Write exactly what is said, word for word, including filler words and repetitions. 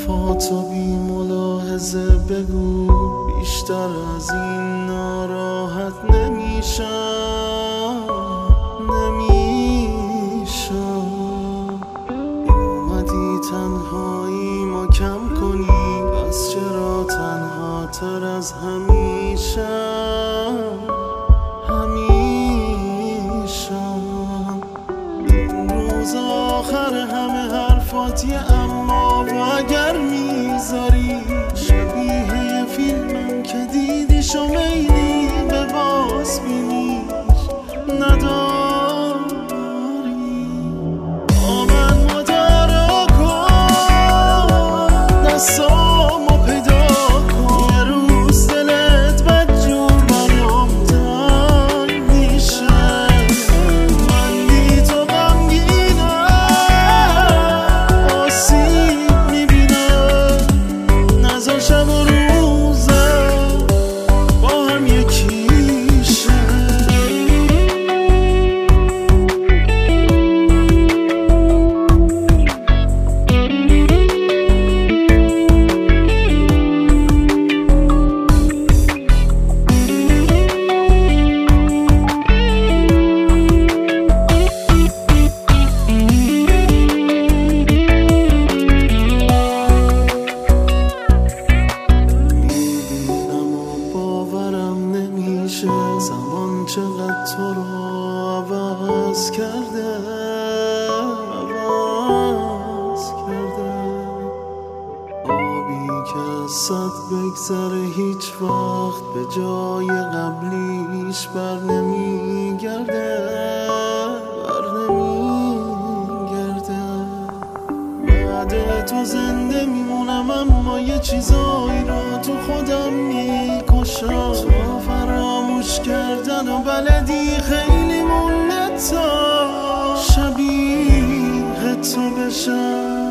حرفاتو بی ملاحظه بگو، بیشتر از این ناراحت نمیشم نمیشم اومدی تنهایی ما کم کنی، پس چرا تنها تر از همیشه همیشم این روز آخر همه حرفاتی، اما و اگر میذاری شبیه فیلمم که دیدیش و میلی به باز بینیش نداری. با من مدارا کن، دستامو پیدا کن، یه روز دلت بدجور برام تنگ میشه. من بی تو غمگینم، آسیب میبینم، نذار شب و روزم با هم یکی شه. زمان چقدر تو رو عوض کرده عوض کرده آبی که از صد بگذره هیچ وقت به جای قبلیش بر نمیگرده بر نمیگرده بعد تو زنده میمونم، اما یه چیزایی رو تو خودم میکشم. تو فراموش کردن و بلدی خیلی مونده تا شبیه تو بشم.